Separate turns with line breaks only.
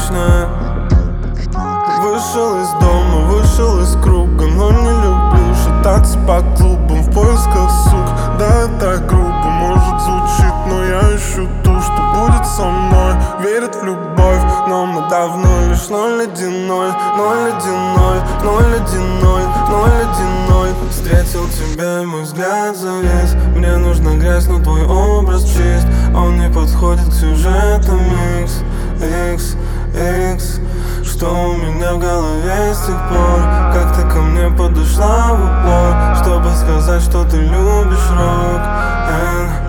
личное. Вышел из дома, вышел из круга, но не люблю шататься по клубам в поисках сук. Да, это грубо, может звучит, но я ищу ту, что будет со мной. Верит в любовь, но мы давно лишь 0-1-0, 0-1-0, 0-1-0, 0-1-0. Встретил тебя, и мой взгляд завис. Мне нужна грязь, но твой образ чист. Он не подходит к сюжетам X. Что у меня в голове с тех пор? Как ты ко мне подошла в упор, чтобы сказать, что ты любишь рок.